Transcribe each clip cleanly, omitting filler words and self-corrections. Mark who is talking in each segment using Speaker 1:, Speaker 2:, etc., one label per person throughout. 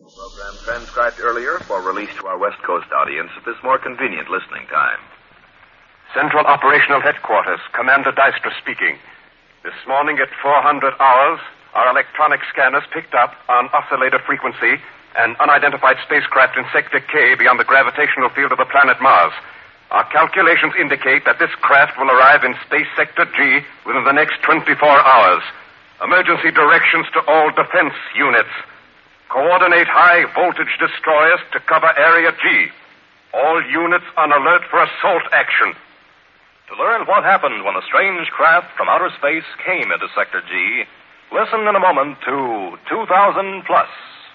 Speaker 1: Program transcribed earlier for release to our West Coast audience at this more convenient listening time.
Speaker 2: Central Operational Headquarters, Commander Dystra speaking. This morning at 400 hours, our electronic scanners picked up on oscillator frequency an unidentified spacecraft in Sector K beyond the gravitational field of the planet Mars. Our calculations indicate that this craft will arrive in Space Sector G within the next 24 hours. Emergency directions to all defense units. Coordinate high-voltage destroyers to cover Area G. All units on alert for assault action.
Speaker 3: To learn what happened when a strange craft from outer space came into Sector G, listen in a moment to 2000 Plus.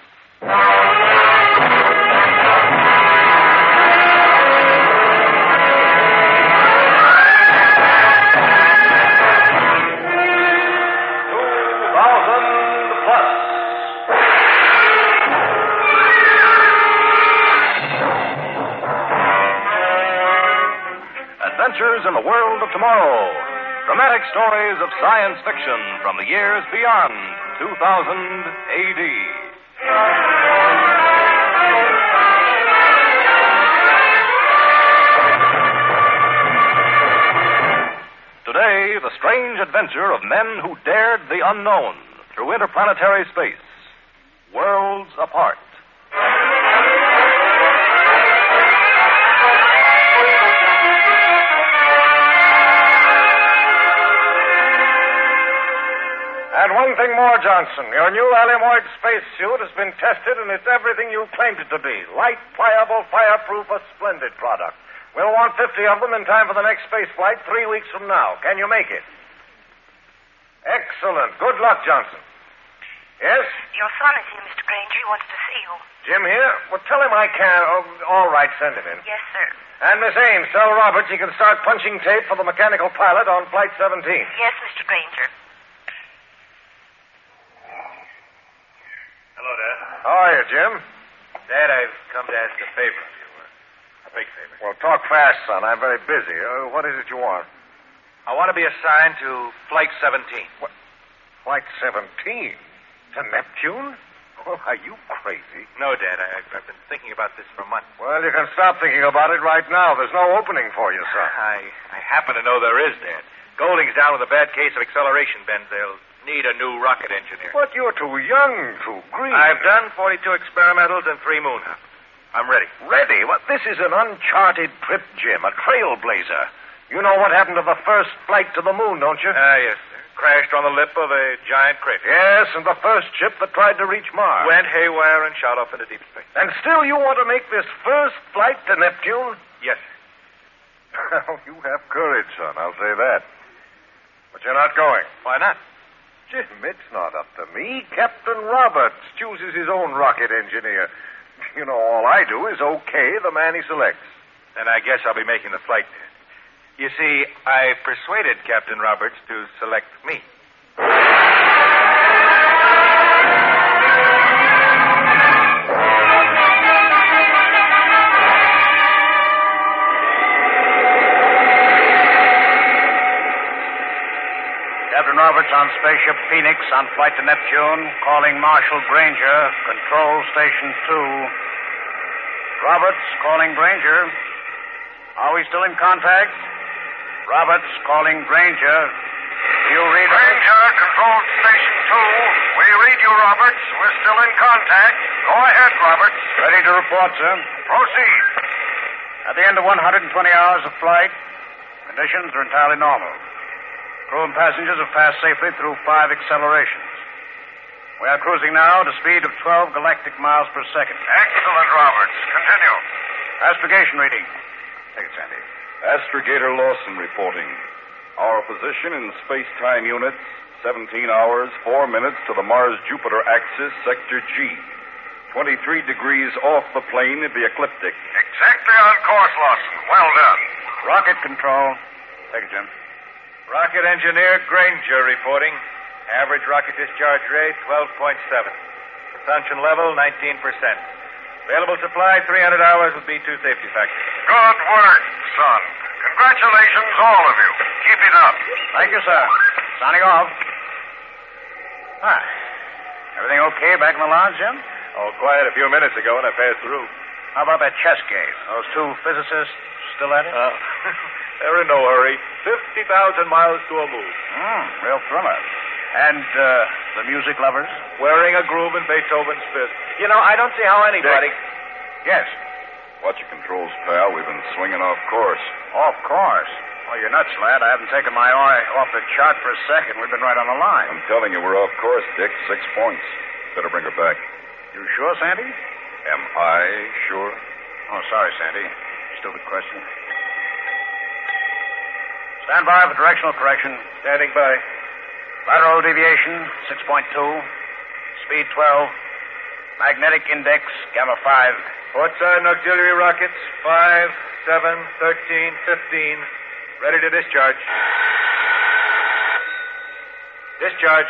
Speaker 3: Adventures in the world of tomorrow. Dramatic stories of science fiction from the years beyond 2000 AD. Today, the strange adventure of men who dared the unknown through interplanetary space. Worlds Apart.
Speaker 4: And one thing more, Johnson. Your new Alimoid spacesuit has been tested, and it's everything you claimed it to be. Light, pliable, fireproof, a splendid product. We'll want 50 of them in time for the next space flight 3 weeks from now. Can you make it? Excellent. Good luck, Johnson. Yes?
Speaker 5: Your son is here, Mr. Granger. He wants to see you.
Speaker 4: Jim here? Well, tell him I can't. Oh, all right, send him in.
Speaker 5: Yes, sir.
Speaker 4: And Miss Ames, tell Roberts he can start punching tape for the mechanical pilot on Flight 17.
Speaker 5: Yes, Mr. Granger.
Speaker 6: Hello, Dad.
Speaker 4: How are you, Jim?
Speaker 6: Dad, I've come to ask a favor of you. A big favor.
Speaker 4: Well, talk fast, son. I'm very busy. What is it you want?
Speaker 6: I want to be assigned to Flight 17.
Speaker 4: What? Flight 17? To Neptune? Well, are you crazy?
Speaker 6: No, Dad. I've been thinking about this for months.
Speaker 4: Well, you can stop thinking about it right now. There's no opening for you, son.
Speaker 6: I happen to know there is, Dad. Golding's down with a bad case of acceleration bends. They'll need a new rocket engineer.
Speaker 4: But you're too young, too green.
Speaker 6: I've done 42 experimentals and 3 moon hops. I'm ready.
Speaker 4: Ready? What? This is an uncharted trip, Jim. A trailblazer. You know what happened to the first flight to the moon, don't you?
Speaker 6: Yes, sir. Crashed on the lip of a giant crater.
Speaker 4: Yes, and the first ship that tried to reach Mars.
Speaker 6: Went haywire and shot off into deep space.
Speaker 4: And still you want to make this first flight to Neptune?
Speaker 6: Yes, sir.
Speaker 4: Well, you have courage, son. I'll say that. But you're not going.
Speaker 6: Why not?
Speaker 4: Jim, it's not up to me. Captain Roberts chooses his own rocket engineer. You know, all I do is okay the man he selects.
Speaker 6: Then I guess I'll be making the flight, Dad. You see, I persuaded Captain Roberts to select me.
Speaker 7: Captain Roberts on Spaceship Phoenix on flight to Neptune, calling Marshal Granger, Control Station 2. Roberts calling Granger. Are we still in contact? Roberts calling Granger. Do you read us?
Speaker 4: Granger, Control Station 2. We read you, Roberts. We're still in contact. Go ahead, Roberts.
Speaker 7: Ready to report, sir.
Speaker 4: Proceed.
Speaker 7: At the end of 120 hours of flight, conditions are entirely normal. Crew and passengers have passed safely through 5 accelerations. We are cruising now at a speed of 12 galactic miles per second.
Speaker 4: Excellent, Roberts. Continue.
Speaker 7: Astrogation reading. Take it, Sandy.
Speaker 8: Astrogator Lawson reporting. Our position in space-time units, 17 hours, 4 minutes to the Mars-Jupiter axis, Sector G. 23 degrees off the plane of the ecliptic.
Speaker 4: Exactly on course, Lawson. Well done.
Speaker 7: Rocket control. Take it, Jim.
Speaker 6: Rocket engineer Granger reporting. Average rocket discharge rate, 12.7. Propulsion level, 19%. Available supply, 300 hours with B2 safety factor.
Speaker 4: Good work, son. Congratulations, all of you. Keep it up.
Speaker 7: Thank you, sir. Signing off. Hi. Everything okay back in the lounge, Jim?
Speaker 6: All quiet a few minutes ago when I passed through.
Speaker 7: How about that chess game? Those two physicists still at it?
Speaker 6: They're in no hurry. 50,000 miles to a move.
Speaker 7: Real thriller. And the music lovers?
Speaker 6: Wearing a groove in Beethoven's fifth.
Speaker 4: I don't see how anybody...
Speaker 7: Yes.
Speaker 8: Watch your controls, pal. We've been swinging off course.
Speaker 7: Of course. Well, you're nuts, lad. I haven't taken my eye off the chart for a second. We've been right on the line.
Speaker 8: I'm telling you, we're off course, Dick. 6 points. Better bring her back.
Speaker 7: You sure, Sandy?
Speaker 8: Am I sure?
Speaker 7: Oh, sorry, Sandy. Stupid question. Stand by for directional correction.
Speaker 6: Standing by.
Speaker 7: Lateral deviation, 6.2. Speed 12. Magnetic index, gamma 5.
Speaker 6: Port side and auxiliary rockets, 5, 7, 13, 15. Ready to discharge. Discharge.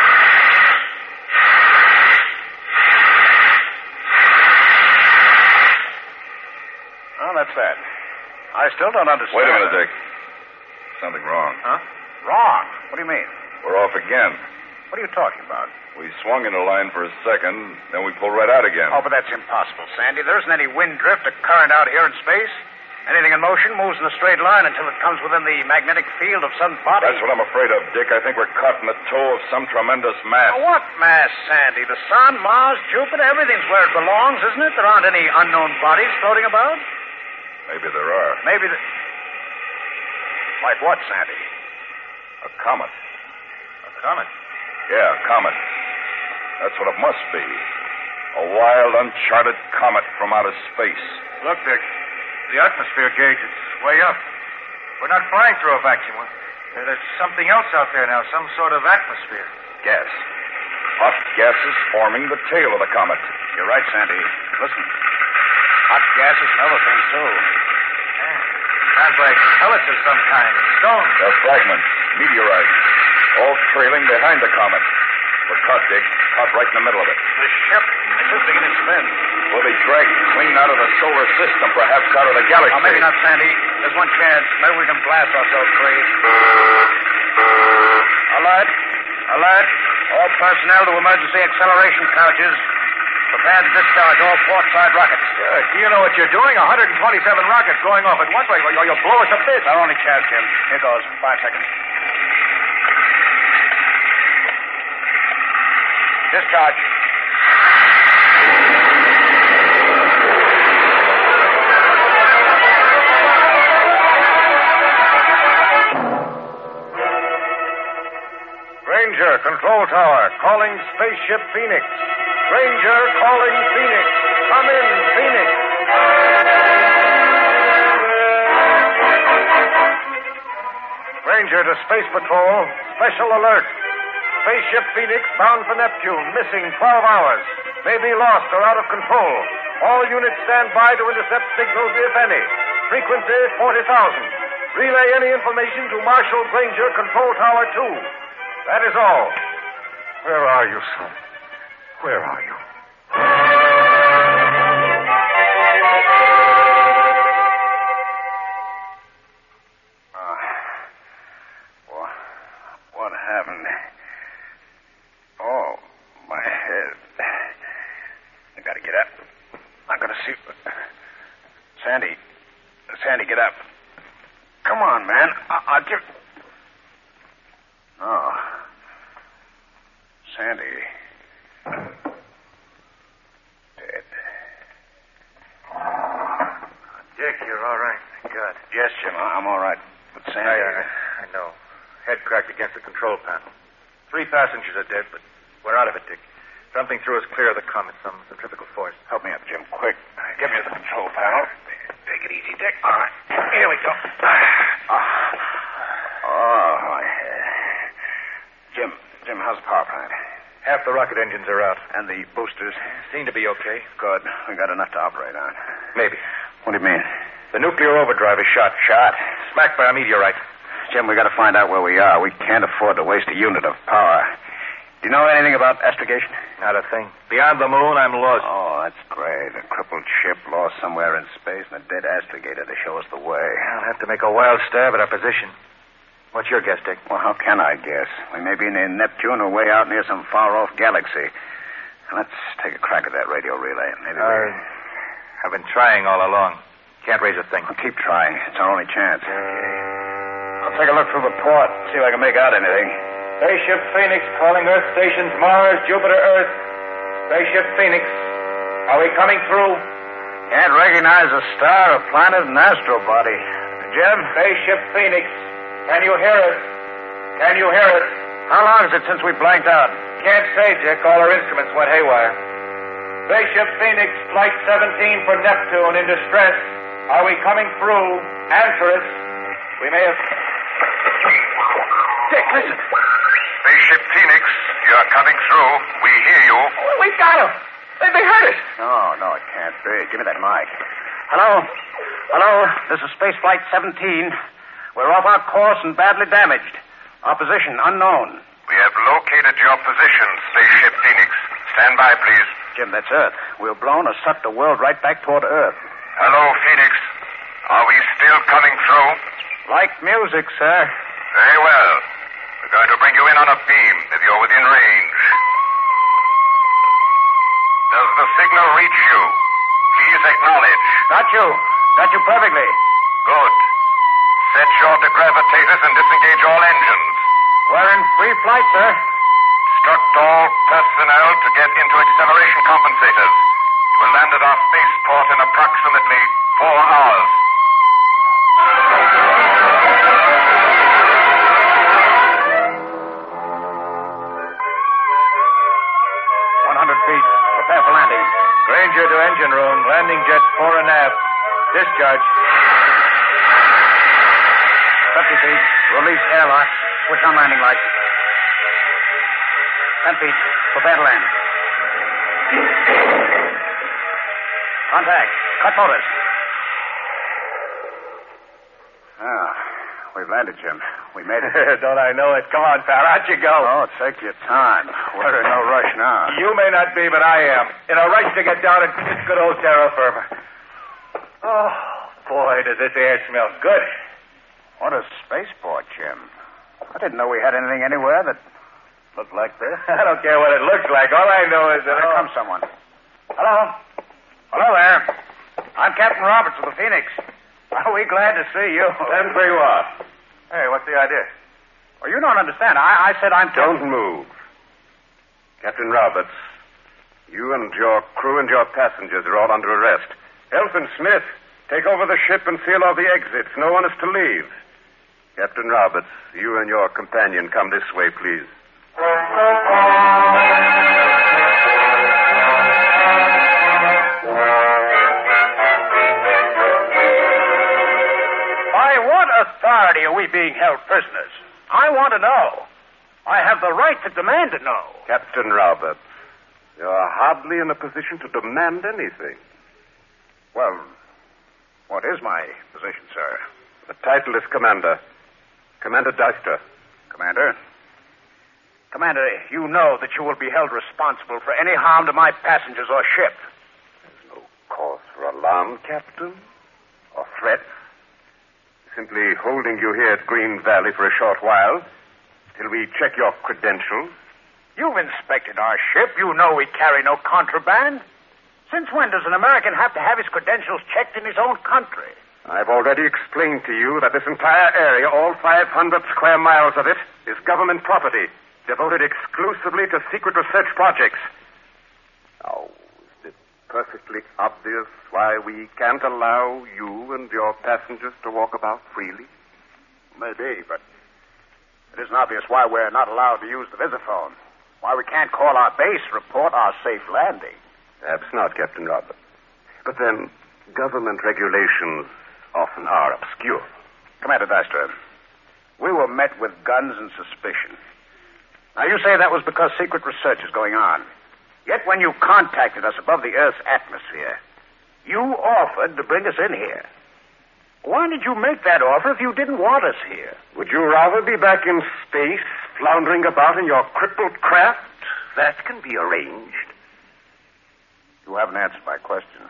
Speaker 7: Oh, that's that. I still don't understand.
Speaker 8: Wait a minute, Dick. Something wrong.
Speaker 7: Huh? Wrong? What do you mean?
Speaker 8: We're off again.
Speaker 7: What are you talking about?
Speaker 8: We swung into line for a second, then we pulled right out again.
Speaker 7: Oh, but that's impossible, Sandy. There isn't any wind drift or current out here in space. Anything in motion moves in a straight line until it comes within the magnetic field of some body.
Speaker 8: That's what I'm afraid of, Dick. I think we're caught in the toe of some tremendous mass.
Speaker 7: Oh, what mass, Sandy? The sun, Mars, Jupiter, everything's where it belongs, isn't it? There aren't any unknown bodies floating about.
Speaker 8: Maybe there are.
Speaker 7: Maybe the... Like what, Sandy?
Speaker 8: A comet.
Speaker 7: A comet?
Speaker 8: Yeah, a comet. That's what it must be. A wild, uncharted comet from outer space.
Speaker 4: Look, Dick. The atmosphere gauge, it's way up. We're not flying through a vacuum. There's something else out there now, some sort of atmosphere.
Speaker 8: Gas. Hot gases forming the tail of the comet.
Speaker 7: You're right, Sandy. Listen. Hot gases and other things, too.
Speaker 4: Yeah. Sounds like pellets of some kind. Stones.
Speaker 8: They're fragments. Meteorites. All trailing behind the comet. We're caught, Dick. Caught right in the middle of it.
Speaker 7: The ship is beginning to spin.
Speaker 8: We'll be dragged clean out of the solar system, perhaps out of the galaxy.
Speaker 7: Oh, maybe not, Sandy. There's one chance. Maybe we can blast ourselves free. Alert. Alert. All personnel to emergency acceleration couches. Prepare to discharge all port side rockets.
Speaker 4: Do you know what you're doing? 127 rockets going off at once. You'll blow us up this.
Speaker 7: Our only chance, Jim. Here goes. 5 seconds. Discharge.
Speaker 4: Ranger, control tower, calling Spaceship Phoenix. Ranger calling Phoenix. Come in, Phoenix. Ranger to Space Patrol, special alert. Spaceship Phoenix bound for Neptune, missing 12 hours. May be lost or out of control. All units stand by to intercept signals, if any. Frequency 40,000. Relay any information to Marshal Granger, Control Tower 2. That is all. Where are you, son? Where are you?
Speaker 7: What happened? Oh, my head. I gotta get up. I'm gonna see... Sandy, get up. Come on, man. I'll give... Oh. Sandy. Dead.
Speaker 4: Dick, you're all right. Thank God.
Speaker 7: Yes, Jim, I'm all right. But Sandy...
Speaker 4: I know. Head cracked against the control panel. 3 passengers are dead, but we're out of it, Dick. Something threw us clear of the comet, some centrifugal force.
Speaker 7: Help me up, Jim, quick. Give me the control panel. Take it easy, Dick. All right. Here we go. Oh, my head. Jim, how's the power plant?
Speaker 4: Half the rocket engines are out.
Speaker 7: And the boosters?
Speaker 4: Seem to be okay.
Speaker 7: Good. We got enough to operate on.
Speaker 4: Maybe.
Speaker 7: What do you mean?
Speaker 4: The nuclear overdrive is shot.
Speaker 7: Shot?
Speaker 4: Smacked by a meteorite.
Speaker 7: Jim, we got to find out where we are. We can't afford to waste a unit of power. Do you know anything about astrogation?
Speaker 4: Not a thing. Beyond the moon, I'm lost.
Speaker 7: Oh, that's great. A crippled ship lost somewhere in space and a dead astrogator to show us the way.
Speaker 4: I'll have to make a wild stab at our position. What's your guess, Dick?
Speaker 7: Well, how can I guess? We may be near Neptune or way out near some far-off galaxy. Let's take a crack at that radio relay. Maybe
Speaker 6: I've been trying all along. Can't raise a thing.
Speaker 7: Well, keep trying. It's our only chance. I'll take a look through the port, see if I can make out anything.
Speaker 6: Spaceship Phoenix calling Earth stations Mars, Jupiter, Earth. Spaceship Phoenix, are we coming through?
Speaker 7: Can't recognize a star, a planet, an astro body. Jim?
Speaker 6: Spaceship Phoenix, can you hear us? Can you hear us?
Speaker 7: How long is it since we blanked out?
Speaker 6: Can't say, Dick. All our instruments went haywire. Spaceship Phoenix, Flight 17 for Neptune in distress. Are we coming through? Answer us. We may have...
Speaker 7: Dick, listen.
Speaker 2: Spaceship Phoenix, you're coming through. We hear you.
Speaker 6: We've got him. They heard us.
Speaker 7: No, it can't be. Give me that mic. Hello? This is Space Flight 17. We're off our course and badly damaged. Our position unknown.
Speaker 2: We have located your position, Spaceship Phoenix. Stand by, please.
Speaker 7: Jim, that's Earth. We're blown or sucked the world right back toward Earth.
Speaker 2: Hello, Phoenix. Are we still coming through?
Speaker 7: Like music, sir.
Speaker 2: Very well. We're going to bring you in on a beam if you're within range. Does the signal reach you? Please acknowledge.
Speaker 7: Got you perfectly.
Speaker 2: Good. Set your degravitators and disengage all engines.
Speaker 7: We're in free flight, sir.
Speaker 2: Instruct all personnel to get into acceleration compensators. You will land at our spaceport in approximately 4 hours.
Speaker 7: 100 feet. Prepare for landing.
Speaker 6: Granger to engine room. Landing jet fore and aft. Discharge.
Speaker 7: 50 feet. Release airlock. Switch on landing lights. 10 feet. Prepare to land. Contact. Cut motors. We've landed, Jim. We made it.
Speaker 6: Don't I know it? Come on, pal. Out you go.
Speaker 7: Oh, take your time. We're in no rush now.
Speaker 6: You may not be, but I am. In a rush to get down and kiss good old terra firma. Oh, boy, does this air smell good.
Speaker 7: What a spaceport, Jim. I didn't know we had anything anywhere that looked like this.
Speaker 6: I don't care what it looks like. All I know is that...
Speaker 7: Here comes someone. Hello. Hello there. I'm Captain Roberts of the Phoenix. Are we glad to see you?
Speaker 8: Stand where you are.
Speaker 6: Hey, what's the idea?
Speaker 7: Well, you don't understand. I said I'm...
Speaker 8: Don't move. Captain Roberts, you and your crew and your passengers are all under arrest. Elfin Smith, take over the ship and seal all the exits. No one is to leave. Captain Roberts, you and your companion come this way, please.
Speaker 7: By what authority are we being held prisoners? I want to know. I have the right to demand to know.
Speaker 8: Captain Roberts, you're hardly in a position to demand anything.
Speaker 7: Well, what is my position, sir?
Speaker 8: The title is Commander. Commander Deister.
Speaker 7: Commander? Commander, you know that you will be held responsible for any harm to my passengers or ship.
Speaker 8: There's no cause for alarm, Captain, or threat. Simply holding you here at Green Valley for a short while till we check your credentials.
Speaker 7: You've inspected our ship. You know we carry no contraband. Since when does an American have to have his credentials checked in his own country?
Speaker 8: I've already explained to you that this entire area, all 500 square miles of it, is government property, devoted exclusively to secret research projects. Now, is it perfectly obvious why we can't allow you and your passengers to walk about freely?
Speaker 7: Maybe, but it isn't obvious why we're not allowed to use the visiphone. Why we can't call our base, report our safe landing.
Speaker 8: Perhaps not, Captain Roberts. But then, government regulations often are obscure.
Speaker 7: Commander Deister, we were met with guns and suspicion. Now, you say that was because secret research is going on. Yet when you contacted us above the Earth's atmosphere, you offered to bring us in here. Why did you make that offer if you didn't want us here?
Speaker 8: Would you rather be back in space, floundering about in your crippled craft? That can be arranged.
Speaker 7: You haven't answered my question.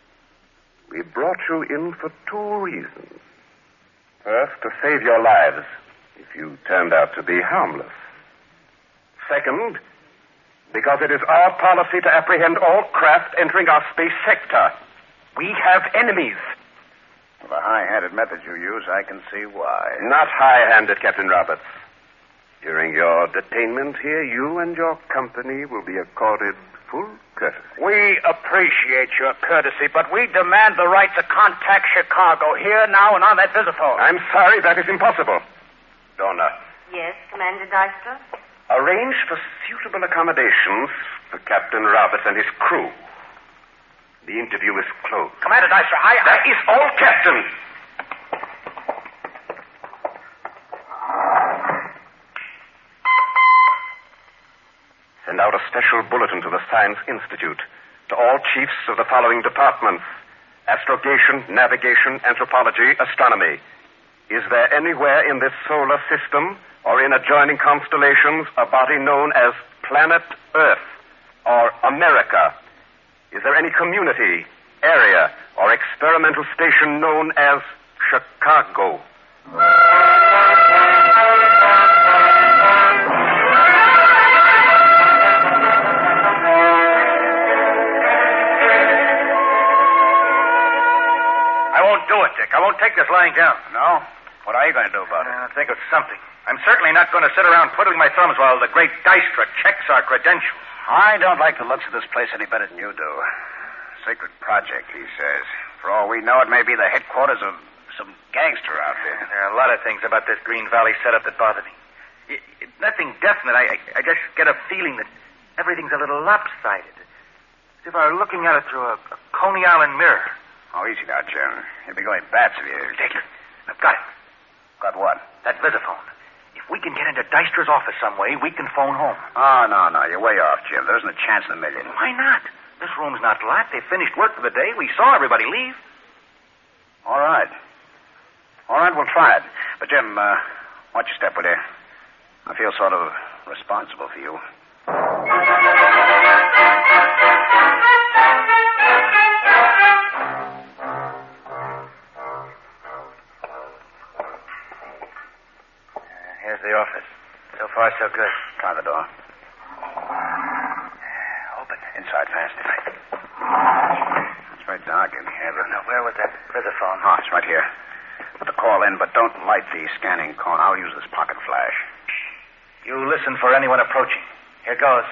Speaker 8: We brought you in for 2 reasons. First, to save your lives, if you turned out to be harmless. Second,
Speaker 2: Because it is our policy to apprehend all craft entering our space sector. We have enemies.
Speaker 7: The high-handed method you use, I can see why.
Speaker 2: Not high-handed, Captain Roberts. During your detainment here, you and your company will be accorded full courtesy.
Speaker 7: We appreciate your courtesy, but we demand the right to contact Chicago here, now, and on that visiphone.
Speaker 2: I'm sorry, that is impossible. Donna.
Speaker 5: Yes, Commander Dystra?
Speaker 2: Arrange for suitable accommodations for Captain Roberts and his crew. The interview is closed.
Speaker 7: Commander Dystra,
Speaker 2: That is all, Captain. Send out a special bulletin to the Science Institute, to all chiefs of the following departments: astrogation, navigation, anthropology, astronomy. Is there anywhere in this solar system or in adjoining constellations a body known as Planet Earth or America? Is there any community, area, or experimental station known as Chicago?
Speaker 6: I won't do it, Dick. I won't take this lying down.
Speaker 7: No? What are you going to do about it?
Speaker 6: Think of something. I'm certainly not going to sit around twiddling my thumbs while the great Dystra checks our credentials.
Speaker 7: I don't like the looks of this place any better than you do. Secret project, he says. For all we know, it may be the headquarters of some gangster outfit.
Speaker 6: There are a lot of things about this Green Valley setup that bother me. Nothing definite. I just get a feeling that everything's a little lopsided. As if I were looking at it through a Coney Island mirror.
Speaker 7: Oh, easy now, Jim. You'll be going bats if you...
Speaker 6: Dick, I've got it.
Speaker 7: Got what?
Speaker 6: That visiphone. If we can get into Dystra's office some way, we can phone home.
Speaker 7: Oh, no. You're way off, Jim. There isn't a chance in a million.
Speaker 6: Why not? This room's not locked. They finished work for the day. We saw everybody leave.
Speaker 7: All right. We'll try it. But, Jim, watch your step, will you? I feel sort of responsible for you.
Speaker 6: Here's the office. So far, so good.
Speaker 7: Try the door.
Speaker 6: Open.
Speaker 7: Inside fast. It's very dark in here, but...
Speaker 6: Now, where was that visiphone?
Speaker 7: Oh, it's right here. Put the call in, but don't light the scanning cone. I'll use this pocket flash.
Speaker 6: You listen for anyone approaching. Here goes.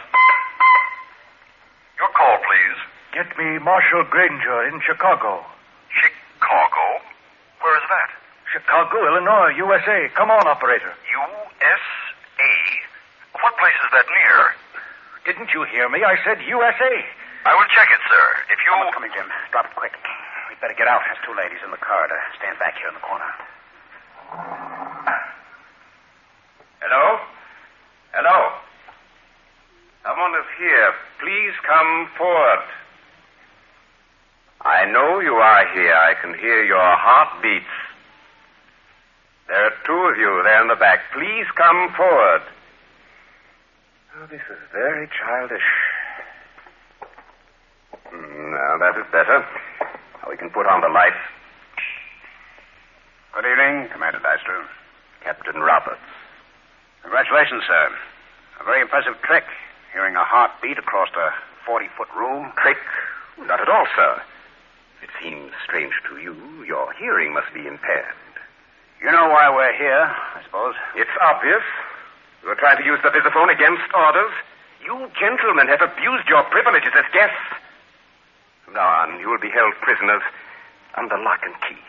Speaker 8: Your call, please.
Speaker 6: Get me Marshal Granger in Chicago.
Speaker 8: Chicago? Where is that?
Speaker 6: Chicago, Illinois, USA. Come on, operator.
Speaker 8: USA? What place is that near?
Speaker 6: Didn't you hear me? I said USA.
Speaker 8: I will check it, sir. If you...
Speaker 7: Coming, Jim. Drop it quick. We'd better get out. There's two ladies in the corridor. Stand back here in the corner.
Speaker 2: Hello? Someone is here. Please come forward. I know you are here. I can hear your heartbeats. There are two of you there in the back. Please come forward. Oh, this is very childish. Now, that is better. Now we can put on the lights.
Speaker 7: Good evening, Commander Dystra.
Speaker 2: Captain Roberts.
Speaker 7: Congratulations, sir. A very impressive trick. Hearing a heartbeat across a 40-foot room.
Speaker 2: Trick? Not at all, sir. It seems strange to you. Your hearing must be impaired.
Speaker 7: You know why we're here, I suppose.
Speaker 2: It's obvious. You're trying to use the visiphone against orders. You gentlemen have abused your privileges as guests. From now on, you will be held prisoners under lock and key.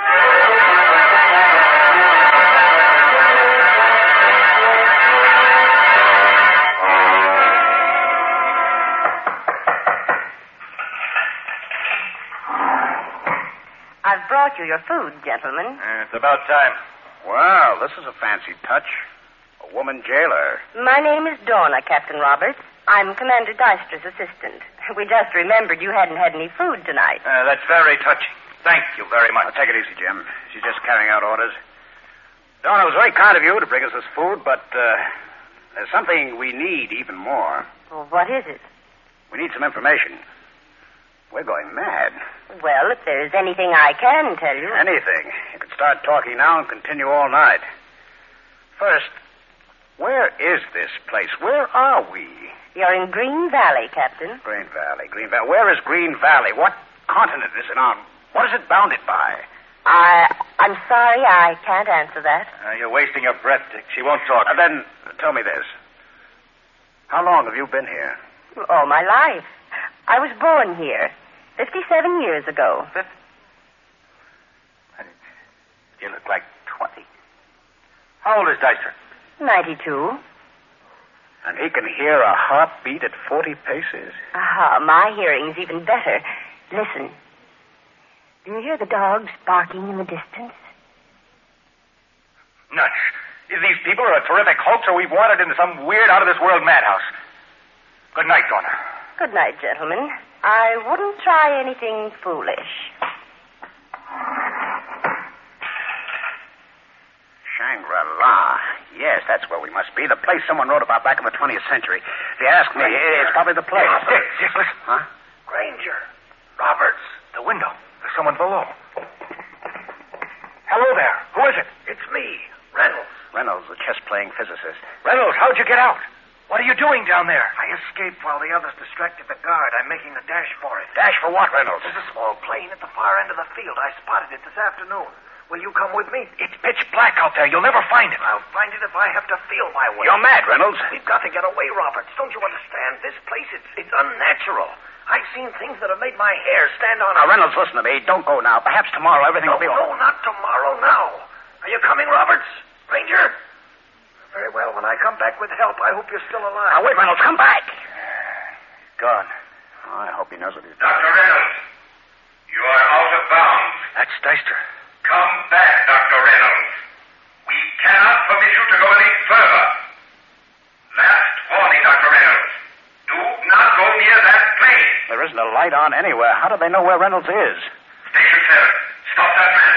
Speaker 5: I've brought you your food, gentlemen.
Speaker 6: It's about time.
Speaker 7: Well, this is a fancy touch. A woman jailer.
Speaker 5: My name is Donna, Captain Roberts. I'm Commander Dystra's assistant. We just remembered you hadn't had any food tonight.
Speaker 6: That's very touching. Thank you very much.
Speaker 7: Now, take it easy, Jim. She's just carrying out orders. Donna, it was very kind of you to bring us this food, but there's something we need even more.
Speaker 5: Well, what is it?
Speaker 7: We need some information. We're going mad.
Speaker 5: Well, if there's anything I can tell you.
Speaker 7: Anything. You could start talking now and continue all night. First, where is this place? Where are we?
Speaker 5: You're in Green Valley, Captain.
Speaker 7: Green Valley. Where is Green Valley? What continent is it on? What is it bounded by?
Speaker 5: I'm sorry, I can't answer that.
Speaker 6: You're wasting your breath, Dick. She won't talk.
Speaker 7: Then tell me this. How long have you been here?
Speaker 5: All my life. I was born here 57 years ago.
Speaker 6: You look like 20. How old is Dystra?
Speaker 5: 92.
Speaker 7: And he can hear a heartbeat at 40 paces?
Speaker 5: Aha, my hearing's even better. Listen. Do you hear the dogs barking in the distance?
Speaker 6: Nuts. These people are a terrific hoax, or we've wandered into some weird, out-of-this-world madhouse. Good night, Donna.
Speaker 5: Good night, gentlemen. I wouldn't try anything foolish.
Speaker 7: Shangri-La. Yes, that's where we must be. The place someone wrote about back in the 20th century. If you ask me, it's probably the place.
Speaker 6: Dick, listen.
Speaker 7: Huh?
Speaker 6: Granger. Roberts. The window. There's someone below. Hello there. Who is it?
Speaker 9: It's me, Reynolds.
Speaker 7: Reynolds, the chess-playing physicist.
Speaker 6: Reynolds, how'd you get out? What are you doing down there?
Speaker 9: I escaped while the others distracted the guard. I'm making a dash for it.
Speaker 7: Dash for what, Reynolds?
Speaker 9: There's a small plane at the far end of the field. I spotted it this afternoon. Will you come with me?
Speaker 6: It's pitch black out there. You'll never find it.
Speaker 9: I'll find it if I have to feel my way.
Speaker 7: You're mad, Reynolds.
Speaker 9: We've got to get away, Roberts. Don't you understand? This place, it's unnatural. I've seen things that have made my hair stand on
Speaker 7: Now, Reynolds, listen to me. Don't go now. Perhaps tomorrow everything will be all
Speaker 9: right. No, not tomorrow, now. Are you coming, Roberts? Ranger? Very well. When I come back with help, I hope you're still alive.
Speaker 7: Now, wait, Reynolds. Come back.
Speaker 6: Gone.
Speaker 7: Oh, I hope he knows what he's doing.
Speaker 10: Dr. Reynolds, you are out of bounds.
Speaker 6: That's Dystra.
Speaker 10: Come back, Dr. Reynolds. We cannot permit you to go any further. Last warning, Dr. Reynolds. Do not go near that plane.
Speaker 7: There isn't a light on anywhere. How do they know where Reynolds is?
Speaker 10: Station 7. Stop that man.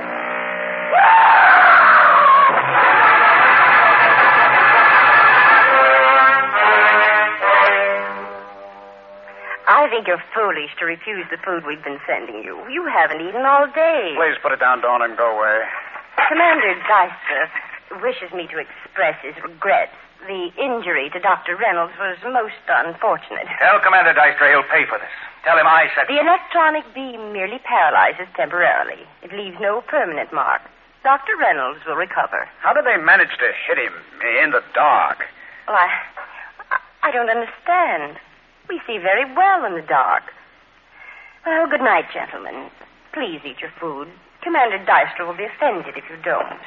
Speaker 5: I think you're foolish to refuse the food we've been sending you. You haven't eaten all day.
Speaker 7: Please put it down, Dawn, and go away.
Speaker 5: Commander Dystra wishes me to express his regrets. The injury to Dr. Reynolds was most unfortunate.
Speaker 6: Tell Commander Dystra he'll pay for this. Tell him I said...
Speaker 5: The electronic beam merely paralyzes temporarily. It leaves no permanent mark. Dr. Reynolds will recover.
Speaker 7: How did they manage to hit him in the dark?
Speaker 5: Well, I don't understand. We see very well in the dark. Well, good night, gentlemen. Please eat your food. Commander Dystra will be offended if you don't.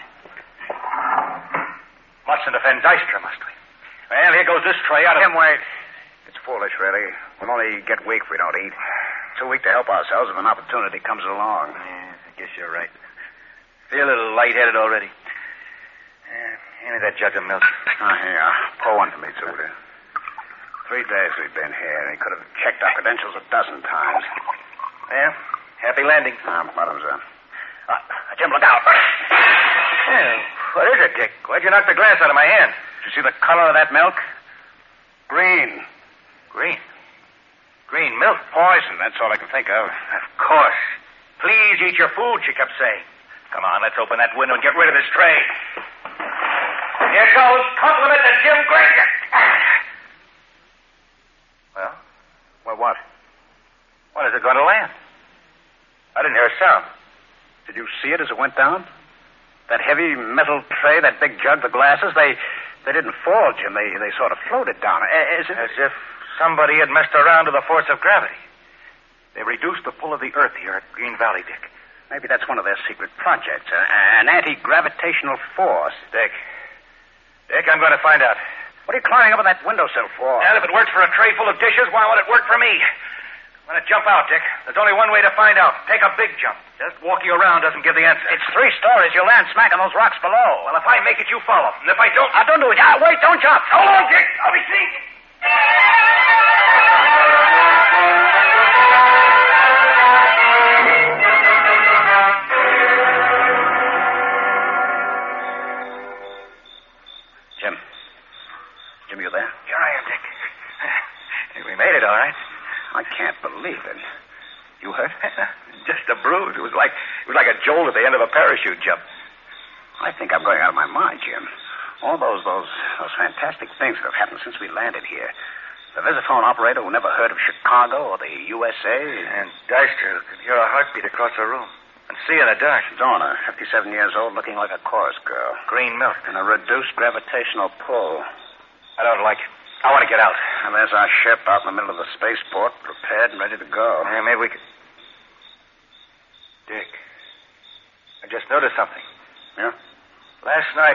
Speaker 6: Mustn't offend Dystra, must we? Well, here goes this tray out of...
Speaker 7: Tim, wait. It's foolish, really. We'll only get weak if we don't eat. Too weak to help ourselves if an opportunity comes along.
Speaker 6: Yeah, I guess you're right. Feel a little lightheaded already. Hand me that jug of milk.
Speaker 7: Oh, here. Pour one for me, too, will you? 3 days we've been here, and he could have checked our credentials a dozen times.
Speaker 6: Yeah? Happy landing.
Speaker 7: Bottoms up. Jim, look out.
Speaker 6: Yeah, what is it, Dick? Why'd you knock the glass out of my hand?
Speaker 7: Did you see the color of that milk? Green.
Speaker 6: Green? Green milk?
Speaker 7: Poison, that's all I can think of.
Speaker 6: Of course. Please eat your food, she kept saying. Come on, let's open that window and get rid of this tray. Here goes. Compliment to Jim Granger.
Speaker 7: Well, what?
Speaker 6: When is it going to land? I didn't hear a sound.
Speaker 7: Did you see it as it went down? That heavy metal tray, that big jug, the glasses, they didn't fall, Jim. They sort of floated down.
Speaker 6: As if somebody had messed around with the force of gravity. They reduced the pull of the earth here at Green Valley, Dick.
Speaker 7: Maybe that's one of their secret projects, an anti-gravitational force.
Speaker 6: Dick, I'm going to find out.
Speaker 7: What are you climbing up on that windowsill for?
Speaker 6: Well, if it works for a tray full of dishes, why won't it work for me? I'm going to jump out, Dick. There's only one way to find out. Take a big jump. Just walking around doesn't give the answer.
Speaker 7: It's 3 stories. You'll land smack on those rocks below.
Speaker 6: Well, if I make it, you follow. And if I don't...
Speaker 7: Don't do it. Wait, don't jump.
Speaker 6: Hold on, Dick. I'll be seen.
Speaker 7: Jim, you there?
Speaker 6: Here I am, Dick. We made it, all right.
Speaker 7: I can't believe it. You hurt?
Speaker 6: Just a bruise. It was like a jolt at the end of a parachute jump.
Speaker 7: I think I'm going out of my mind, Jim. All those fantastic things that have happened since we landed here. The visiphone operator who never heard of Chicago or the USA.
Speaker 9: And Deister could hear a heartbeat across the room and see in the dark.
Speaker 7: Donna, 57 years old, looking like a chorus girl.
Speaker 9: Green milk.
Speaker 7: And a reduced gravitational pull.
Speaker 9: I don't like it. I want to get out.
Speaker 7: And there's our ship out in the middle of the spaceport, prepared and ready to go.
Speaker 9: Yeah, maybe we could... Dick, I just noticed something.
Speaker 7: Yeah?
Speaker 9: Last night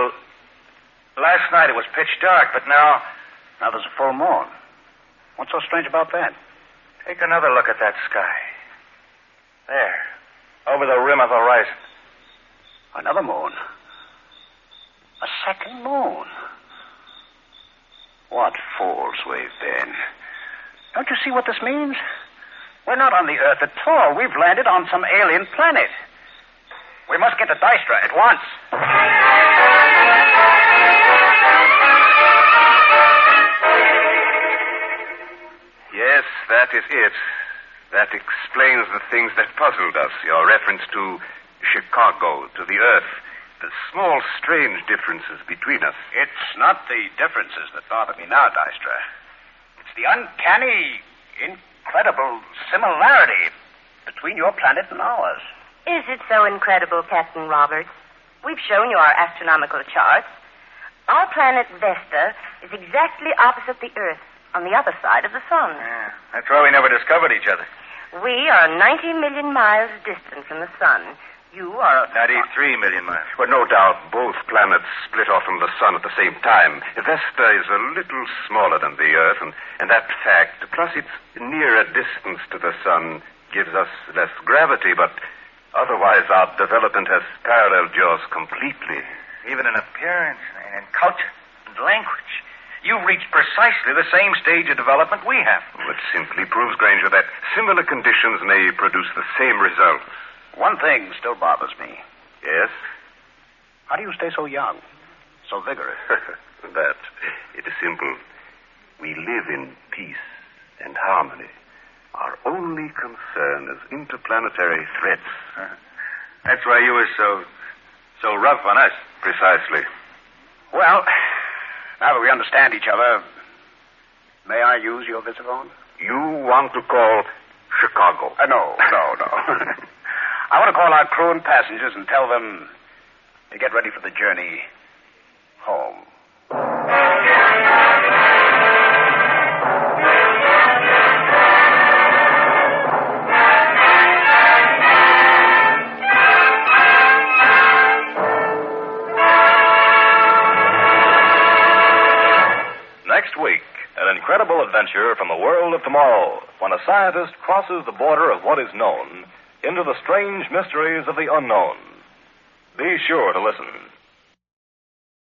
Speaker 9: it was pitch dark, but now...
Speaker 7: Now there's a full moon. What's so strange about that?
Speaker 9: Take another look at that sky. There, over the rim of the horizon.
Speaker 7: Another moon. A second moon. What fools we've been. Don't you see what this means? We're not on the Earth at all. We've landed on some alien planet. We must get to Dystra at once.
Speaker 2: Yes, that is it. That explains the things that puzzled us. Your reference to Chicago, to the Earth. The small, strange differences between us.
Speaker 7: It's not the differences that bother me now, Dystra. It's the uncanny, incredible similarity between your planet and ours.
Speaker 5: Is it so incredible, Captain Roberts? We've shown you our astronomical charts. Our planet Vesta is exactly opposite the Earth, on the other side of the sun.
Speaker 9: Yeah, that's why we never discovered each other.
Speaker 5: We are 90 million miles distant from the sun. You are...
Speaker 9: 93 million miles.
Speaker 2: Well, no doubt both planets split off from the sun at the same time. Vesta is a little smaller than the Earth, and that fact, plus its nearer distance to the sun, gives us less gravity, but otherwise our development has paralleled yours completely.
Speaker 9: Even in appearance and in culture and language. You've reached precisely the same stage of development we have.
Speaker 2: Well, it simply proves, Granger, that similar conditions may produce the same results.
Speaker 7: One thing still bothers me.
Speaker 2: Yes?
Speaker 7: How do you stay so young? So vigorous?
Speaker 2: That. It is simple. We live in peace and harmony. Our only concern is interplanetary threats.
Speaker 9: That's why you were so rough on us.
Speaker 2: Precisely.
Speaker 7: Well, now that we understand each other, may I use your visiphone?
Speaker 2: You want to call Chicago?
Speaker 7: No. I want to call our crew and passengers and tell them to get ready for the journey home.
Speaker 3: Next week, an incredible adventure from the world of tomorrow when a scientist crosses the border of what is known into the strange mysteries of the unknown. Be sure to listen.